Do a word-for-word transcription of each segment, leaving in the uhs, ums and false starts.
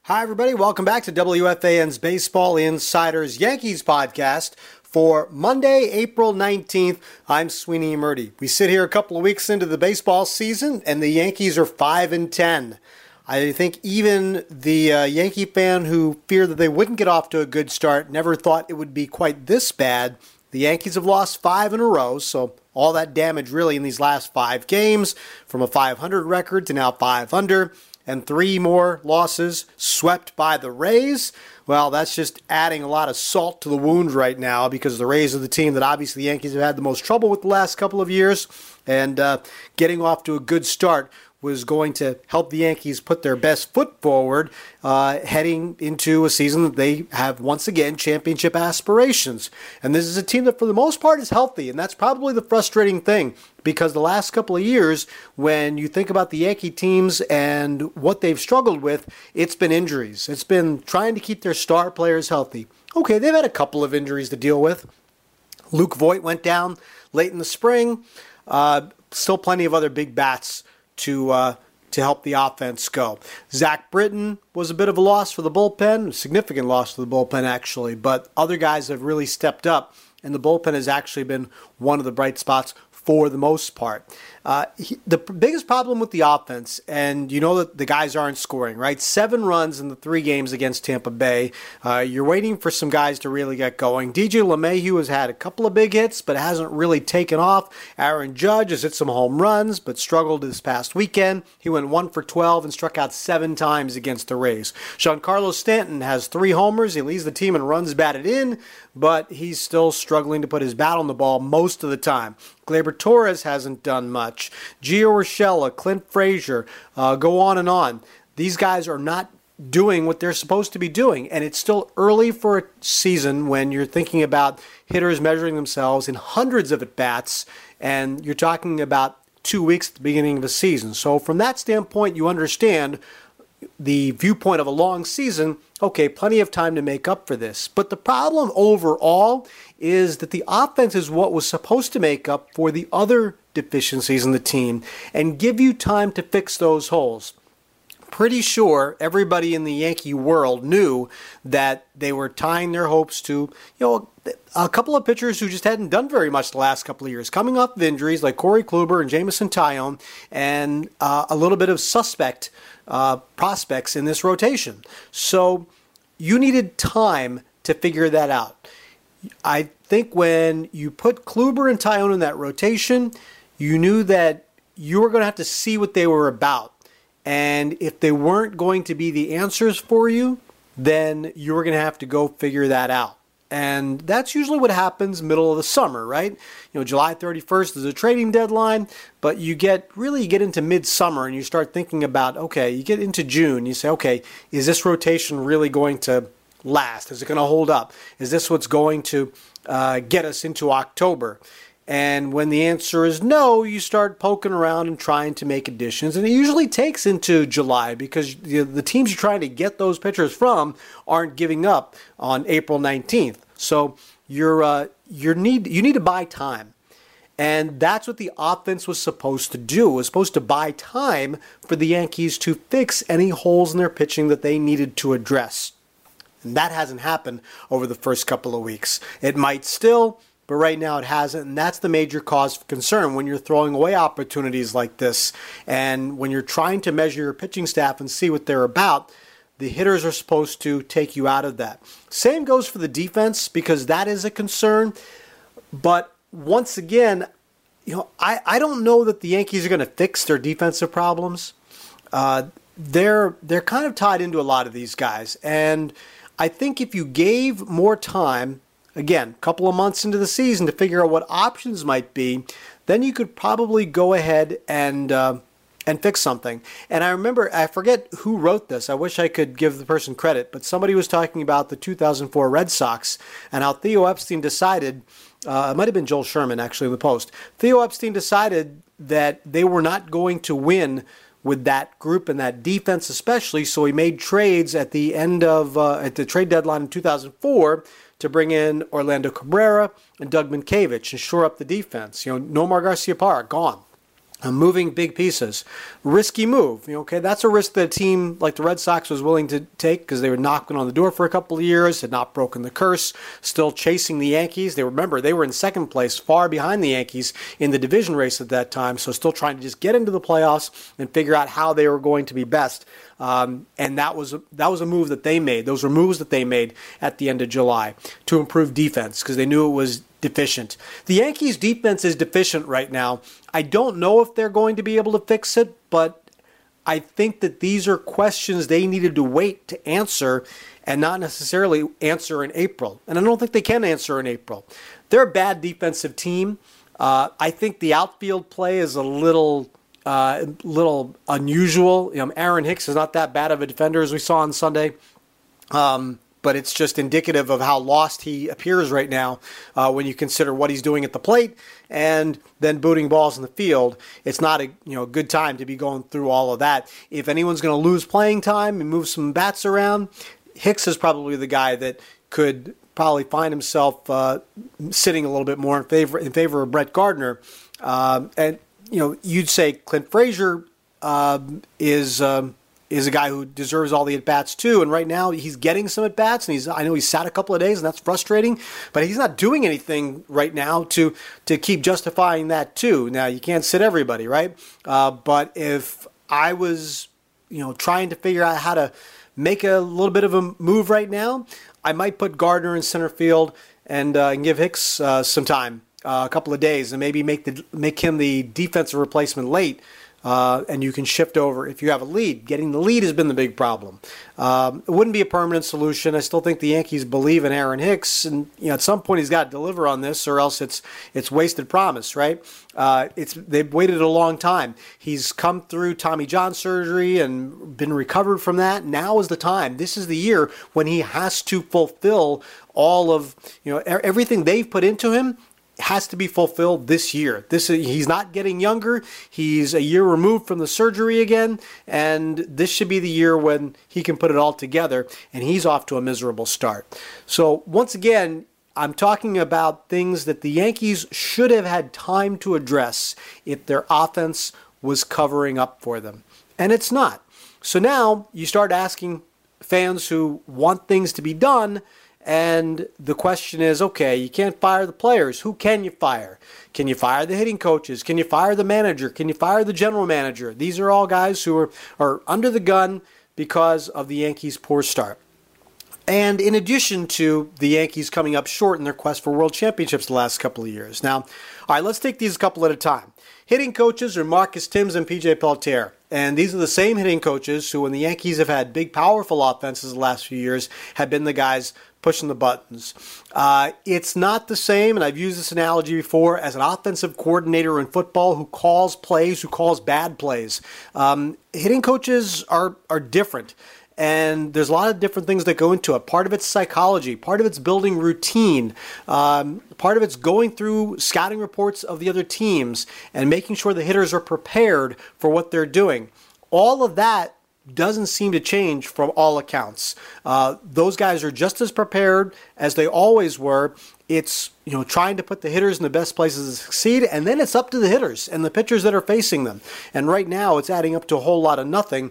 Hi, everybody. Welcome back to W F A N's Baseball Insiders Yankees podcast for Monday, April nineteenth. I'm Sweeney Murdy. We sit here a couple of weeks into the baseball season, and the Yankees are five and ten. I think even the uh, Yankee fan who feared that they wouldn't get off to a good start never thought it would be quite this bad. The Yankees have lost five in a row, so all that damage really in these last five games, from a five hundred record to now five under. And three more losses swept by the Rays. Well, that's just adding a lot of salt to the wound right now, because the Rays are the team that obviously the Yankees have had the most trouble with the last couple of years. And uh, getting off to a good start was going to help the Yankees put their best foot forward uh, heading into a season that they have, once again, championship aspirations. And this is a team that, for the most part, is healthy, and that's probably the frustrating thing, because the last couple of years, when you think about the Yankee teams and what they've struggled with, it's been injuries. It's been trying to keep their star players healthy. Okay, they've had a couple of injuries to deal with. Luke Voit went down late in the spring. Uh, still plenty of other big bats to uh, to help the offense go. Zach Britton was a bit of a loss for the bullpen, a significant loss for the bullpen actually, but other guys have really stepped up, and the bullpen has actually been one of the bright spots for the most part. Uh, he, the biggest problem with the offense, and you know that the guys aren't scoring, right? Seven runs in the three games against Tampa Bay. Uh, you're waiting for some guys to really get going. D J LeMahieu has had a couple of big hits, but hasn't really taken off. Aaron Judge has hit some home runs, but struggled this past weekend. He went one for twelve and struck out seven times against the Rays. Giancarlo Stanton has three homers. He leads the team in runs batted in, but he's still struggling to put his bat on the ball most of the time. Gleyber Torres hasn't done much. Gio Urshela, Clint Frazier, uh, go on and on. These guys are not doing what they're supposed to be doing, and it's still early for a season when you're thinking about hitters measuring themselves in hundreds of at-bats, and you're talking about two weeks at the beginning of the season. So from that standpoint, you understand the viewpoint of a long season. Okay, plenty of time to make up for this. But the problem overall is that the offense is what was supposed to make up for the other deficiencies in the team and give you time to fix those holes. Pretty sure everybody in the Yankee world knew that they were tying their hopes to, you know, a couple of pitchers who just hadn't done very much the last couple of years, coming off of injuries like Corey Kluber and Jameson Taillon, and uh, a little bit of suspect uh, prospects in this rotation. So you needed time to figure that out. I think when you put Kluber and Taillon in that rotation, you knew that you were going to have to see what they were about. And if they weren't going to be the answers for you, then you were going to have to go figure that out. And that's usually what happens middle of the summer, right? You know, July thirty-first is a trading deadline, but you get really you get into midsummer and you start thinking about, okay, you get into June, you say, okay, is this rotation really going to last? Is it going to hold up? Is this what's going to uh, get us into October? And when the answer is no, you start poking around and trying to make additions. And it usually takes into July, because the, the teams you're trying to get those pitchers from aren't giving up on April nineteenth. So you're uh, you need you need to buy time. And that's what the offense was supposed to do. It was supposed to buy time for the Yankees to fix any holes in their pitching that they needed to address. And that hasn't happened over the first couple of weeks. It might still, but right now it hasn't, and that's the major cause for concern when you're throwing away opportunities like this. And when you're trying to measure your pitching staff and see what they're about, the hitters are supposed to take you out of that. Same goes for the defense, because that is a concern. But once again, you know, I, I don't know that the Yankees are going to fix their defensive problems. Uh, they're they're kind of tied into a lot of these guys, and I think if you gave more time, again, a couple of months into the season, to figure out what options might be, then you could probably go ahead and uh, and fix something. And I remember, I forget who wrote this. I wish I could give the person credit, but somebody was talking about the two thousand four Red Sox and how Theo Epstein decided, uh, it might have been Joel Sherman actually in the Post, Theo Epstein decided that they were not going to win with that group and that defense especially, so he made trades at the end of, uh, at the trade deadline in two thousand four to bring in Orlando Cabrera and Doug Minkiewicz and shore up the defense. You know, Nomar Garciaparra, gone. Uh, moving big pieces. Risky move. You know, okay, that's a risk that a team like the Red Sox was willing to take because they were knocking on the door for a couple of years, had not broken the curse, still chasing the Yankees. They remember they were in second place, far behind the Yankees in the division race at that time, so still trying to just get into the playoffs and figure out how they were going to be best. Um, and that was a, that was a move that they made. Those were moves that they made at the end of July to improve defense because they knew it was deficient. The Yankees' defense is deficient right now. I don't know if they're going to be able to fix it, but I think that these are questions they needed to wait to answer and not necessarily answer in April. And I don't think they can answer in April. They're a bad defensive team. Uh, I think the outfield play is a little... Uh, little unusual. You know, Aaron Hicks is not that bad of a defender as we saw on Sunday, um, but it's just indicative of how lost he appears right now uh, when you consider what he's doing at the plate and then booting balls in the field. It's not a you know good time to be going through all of that. If anyone's going to lose playing time and move some bats around, Hicks is probably the guy that could probably find himself uh, sitting a little bit more in favor in favor of Brett Gardner, um, and. You know, you'd say Clint Frazier uh, is um, is a guy who deserves all the at bats too. And right now he's getting some at bats, and he's I know he's sat a couple of days, and that's frustrating. But he's not doing anything right now to to keep justifying that too. Now you can't sit everybody, right? Uh, but if I was you know trying to figure out how to make a little bit of a move right now, I might put Gardner in center field and, uh, and give Hicks uh, some time. Uh, a couple of days and maybe make the make him the defensive replacement late, uh, and you can shift over if you have a lead. Getting the lead has been the big problem. Um, it wouldn't be a permanent solution. I still think the Yankees believe in Aaron Hicks, and you know at some point he's got to deliver on this, or else it's it's wasted promise, right? Uh, it's they've waited a long time. He's come through Tommy John surgery and been recovered from that. Now is the time. This is the year when he has to fulfill all of you know everything they've put into him. Has to be fulfilled this year. This he's not getting younger. He's a year removed from the surgery again, and this should be the year when he can put it all together, and he's off to a miserable start. So once again, I'm talking about things that the Yankees should have had time to address if their offense was covering up for them, and it's not. So now you start asking fans who want things to be done. And the question is, okay, you can't fire the players. Who can you fire? Can you fire the hitting coaches? Can you fire the manager? Can you fire the general manager? These are all guys who are, are under the gun because of the Yankees' poor start. And in addition to the Yankees coming up short in their quest for world championships the last couple of years. Now, all right, let's take these a couple at a time. Hitting coaches are Marcus Thames and P J Peltier. And these are the same hitting coaches who, when the Yankees have had big, powerful offenses the last few years, have been the guys pushing the buttons. Uh, it's not the same, and I've used this analogy before, as an offensive coordinator in football who calls plays, who calls bad plays. Um, hitting coaches are are different. And there's a lot of different things that go into it. Part of it's psychology. Part of it's building routine. Um, part of it's going through scouting reports of the other teams and making sure the hitters are prepared for what they're doing. All of that doesn't seem to change from all accounts. Uh, those guys are just as prepared as they always were. It's you know trying to put the hitters in the best places to succeed, and then it's up to the hitters and the pitchers that are facing them. And right now it's adding up to a whole lot of nothing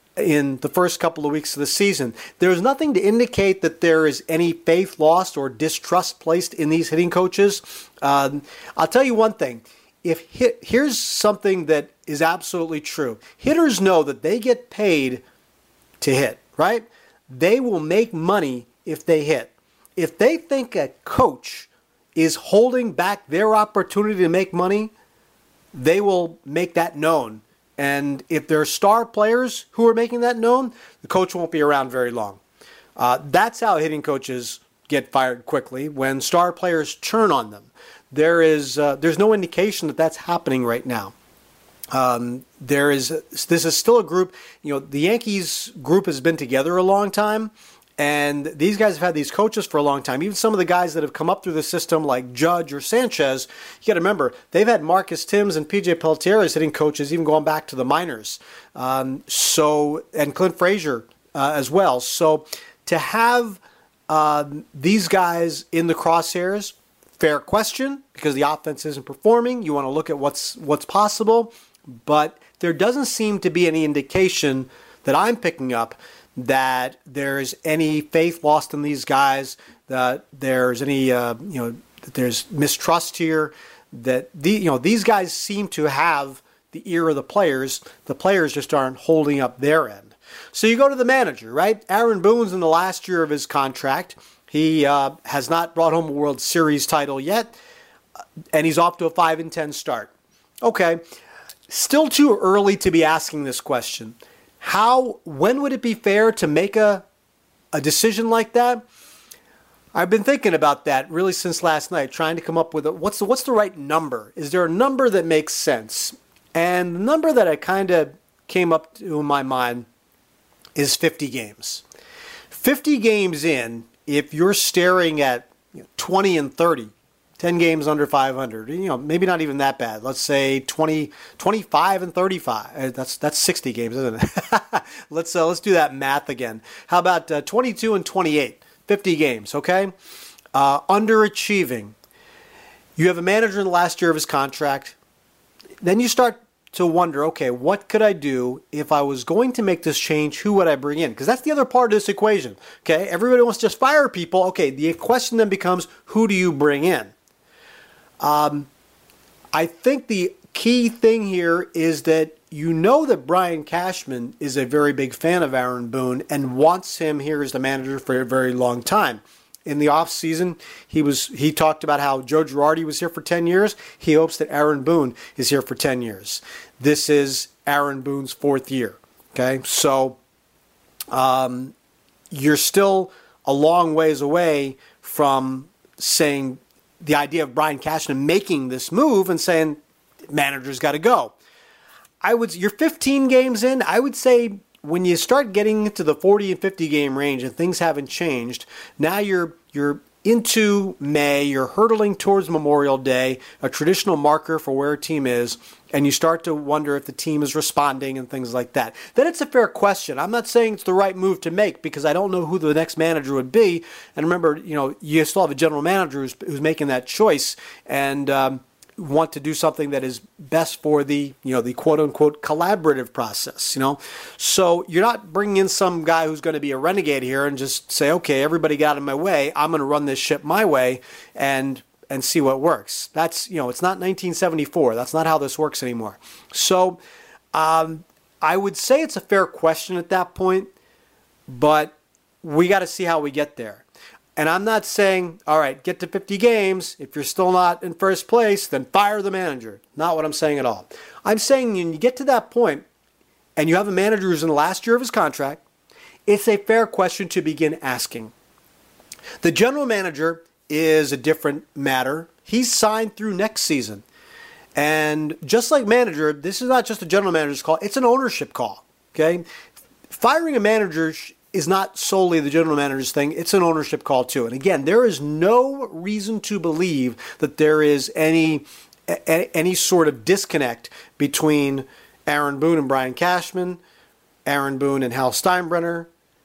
in the first couple of weeks of the season. There's nothing to indicate that there is any faith lost or distrust placed in these hitting coaches. Um, I'll tell you one thing. If hit, here's something that is absolutely true. Hitters know that they get paid to hit, right? They will make money if they hit. If they think a coach is holding back their opportunity to make money, they will make that known. And if there are star players who are making that known, the coach won't be around very long. Uh, that's how hitting coaches get fired quickly, when star players turn on them. There is uh, there's no indication that that's happening right now. Um, there is this is still a group. You know, the Yankees group has been together a long time. And these guys have had these coaches for a long time. Even some of the guys that have come up through the system, like Judge or Sanchez, you got to remember, they've had Marcus Thames and P J Peltier as hitting coaches, even going back to the minors. Um, so, and Clint Frazier uh, as well. So, to have uh, these guys in the crosshairs, fair question, because the offense isn't performing. You want to look at what's what's possible. but there doesn't seem to be any indication that I'm picking up that there's any faith lost in these guys, that there's any, uh, you know, that there's mistrust here, that the, you know, these guys seem to have the ear of the players. The players just aren't holding up their end. So you go to the manager, right? Aaron Boone's in the last year of his contract. He uh, has not brought home a World Series title yet, and he's off to a five and ten start. Okay, still too early to be asking this question. How, when would it be fair to make a, a decision like that? I've been thinking about that really since last night, trying to come up with a, what's the, what's the right number? Is there a number that makes sense? And the number that I kind of came up to in my mind is fifty games. fifty games in, if you're staring at you know, twenty and thirty, ten games under five hundred, you know, maybe not even that bad. Let's say twenty, twenty-five and thirty-five. That's that's sixty games, isn't it? let's uh, let's do that math again. How about uh, twenty-two and twenty-eight? fifty games, okay? Uh, underachieving. You have a manager in the last year of his contract. Then you start to wonder, okay, what could I do if I was going to make this change? Who would I bring in? Because that's the other part of this equation, okay? Everybody wants to just fire people. Okay, the question then becomes, who do you bring in? Um, I think the key thing here is that you know that Brian Cashman is a very big fan of Aaron Boone and wants him here as the manager for a very long time. In the offseason, he was he talked about how Joe Girardi was here for ten years. He hopes that Aaron Boone is here for ten years. This is Aaron Boone's fourth year. Okay, so um, you're still a long ways away from saying the idea of Brian Cashman making this move and saying manager's got to go. I would you're fifteen games in. I would say when you start getting into the forty and fifty game range and things haven't changed, now you're you're into May, you're hurtling towards Memorial Day, a traditional marker for where a team is, and you start to wonder if the team is responding and things like that. Then it's a fair question. I'm not saying it's the right move to make because I don't know who the next manager would be. And remember, you know, you still have a general manager who's, who's making that choice, and um, want to do something that is best for the, you know, the quote-unquote collaborative process, you know. So you're not bringing in some guy who's going to be a renegade here and just say, okay, everybody got out of my way, I'm going to run this ship my way and and see what works. That's, you know, it's not nineteen seventy-four. That's not how this works anymore. So um, I would say it's a fair question at that point, but we got to see how we get there. And I'm not saying, all right, get to fifty games. If you're still not in first place, then fire the manager. Not what I'm saying at all. I'm saying when you get to that point and you have a manager who's in the last year of his contract, it's a fair question to begin asking. The general manager is a different matter. He's signed through next season. And just like manager, this is not just a general manager's call. It's an ownership call. Okay? Firing a manager is not solely the general manager's thing. It's an ownership call too. And again, there is no reason to believe that there is any any sort of disconnect between Aaron Boone and Brian Cashman, Aaron Boone and Hal Steinbrenner,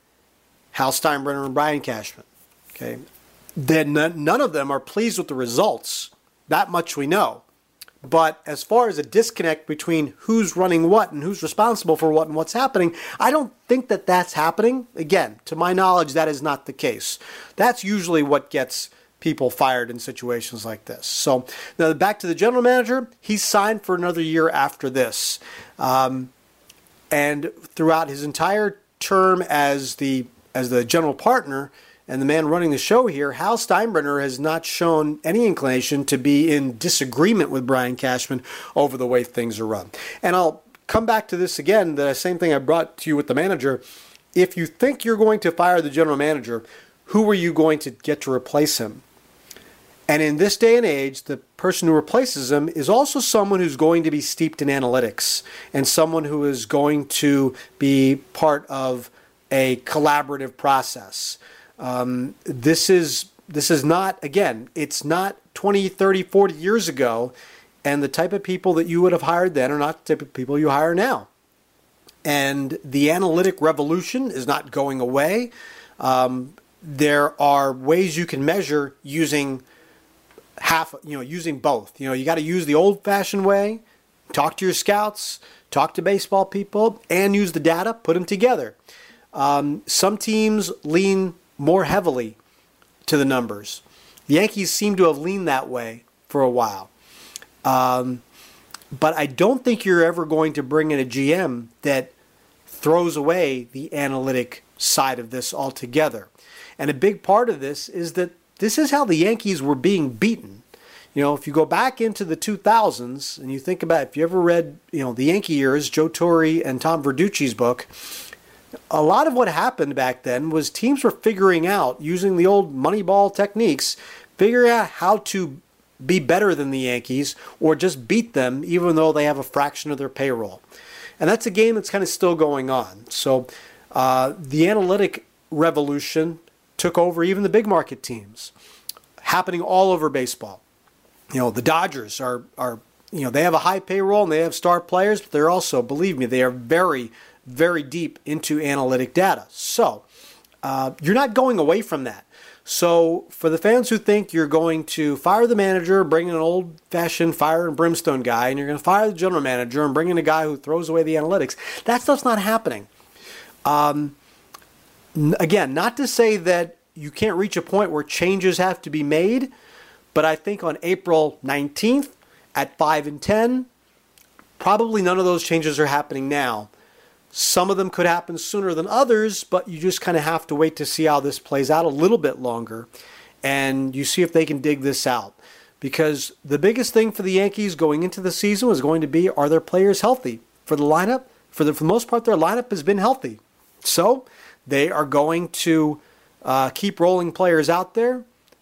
Hal Steinbrenner and Brian Cashman. Okay, then none of them are pleased with the results. That much we know. But as far as a disconnect between who's running what and who's responsible for what and what's happening, I don't think that that's happening. Again, to my knowledge, that is not the case. That's usually what gets people fired in situations like this. So now back to the general manager. He's signed for another year after this. Um, and throughout his entire term as the as the general partner and the man running the show here, Hal Steinbrenner has not shown any inclination to be in disagreement with Brian Cashman over the way things are run. And I'll come back to this again, the same thing I brought to you with the manager. If you think you're going to fire the general manager, who are you going to get to replace him? And in this day and age, the person who replaces him is also someone who's going to be steeped in analytics and someone who is going to be part of a collaborative process. Um, this is this is not, again, it's not twenty, thirty, forty years ago, and the type of people that you would have hired then are not the type of people you hire now. And the analytic revolution is not going away. Um, there are ways you can measure using half, you know, using both. You know, you got to use the old-fashioned way talk to your scouts, talk to baseball people, and use the data, put them together. Um, some teams lean more heavily to the numbers. The Yankees seem to have leaned that way for a while. Um, but I don't think you're ever going to bring in a G M that throws away the analytic side of this altogether. And a big part of this is that this is how the Yankees were being beaten. You know, if you go back into the two thousands and you think about, if you ever read, you know, the Yankee years, Joe Torre and Tom Verducci's book, a lot of what happened back then was teams were figuring out, using the old Moneyball techniques, figuring out how to be better than the Yankees or just beat them even though they have a fraction of their payroll. And that's a game that's kind of still going on. So uh, the analytic revolution took over even the big market teams, happening all over baseball. You know, the Dodgers are, are, you know, they have a high payroll and they have star players, but they're also, believe me, they are very, very deep into analytic data. So uh, you're not going away from that. So for the fans who think you're going to fire the manager, bring in an old-fashioned fire and brimstone guy, and you're going to fire the general manager and bring in a guy who throws away the analytics, that stuff's not happening. Um, again, not to say that you can't reach a point where changes have to be made, but I think on April nineteenth at five and ten, probably none of those changes are happening now. Some of them could happen sooner than others, but you just kind of have to wait to see how this plays out a little bit longer. And you see if they can dig this out. Because the biggest thing for the Yankees going into the season was going to be, are their players healthy? For the lineup, for the, for the most part, their lineup has been healthy. So they are going to uh, keep rolling players out there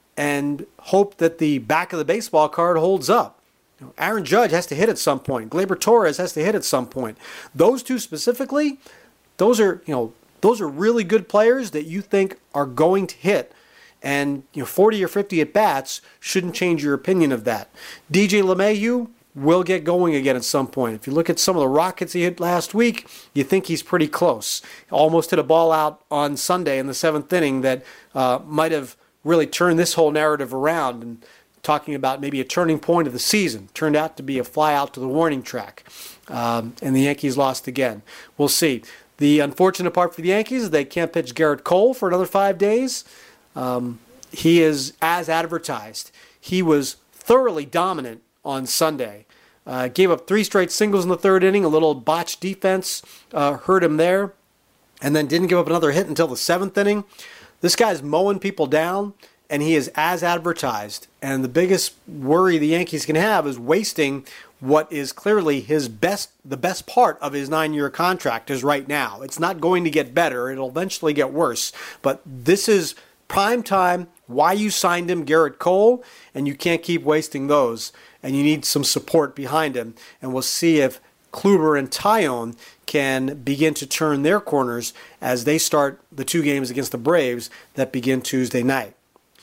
and hope that the back of the baseball card holds up. Aaron Judge has to hit at some point. Gleyber Torres has to hit at some point. Those two specifically, those are, you know, those are really good players that you think are going to hit. And, you know, forty or fifty at bats shouldn't change your opinion of that. D J LeMahieu will get going again at some point. If you look at some of the rockets he hit last week, you think he's pretty close. Almost hit a ball out on Sunday in the seventh inning that uh, might have really turned this whole narrative around, and talking about maybe a turning point of the season. Turned out to be a fly out to the warning track. Um, and the Yankees lost again. We'll see. The unfortunate part for the Yankees is they can't pitch Garrett Cole for another five days. Um, he is as advertised. He was thoroughly dominant on Sunday. Uh, gave up three straight singles in the third inning. A little botched defense uh, hurt him there. And then didn't give up another hit until the seventh inning. This guy's mowing people down. And he is as advertised. And the biggest worry the Yankees can have is wasting what is clearly his best, the best part of his nine-year contract is right now. It's not going to get better. It'll eventually get worse. But this is prime time, why you signed him, Garrett Cole, and you can't keep wasting those. And you need some support behind him. And we'll see if Kluber and Taillon can begin to turn their corners as they start the two games against the Braves that begin Tuesday night.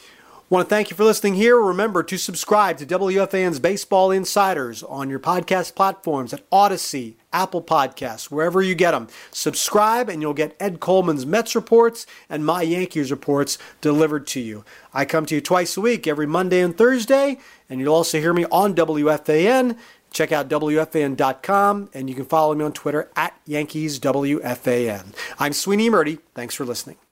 I want to thank you for listening here. Remember to subscribe to W F A N's Baseball Insiders on your podcast platforms at Odyssey, Apple Podcasts, wherever you get them. Subscribe and you'll get Ed Coleman's Mets reports and my Yankees reports delivered to you. I come to you twice a week, every Monday and Thursday, and you'll also hear me on W F A N. Check out W F A N dot com, and you can follow me on Twitter at Yankees W F A N. I'm Sweeney Murdy. Thanks for listening.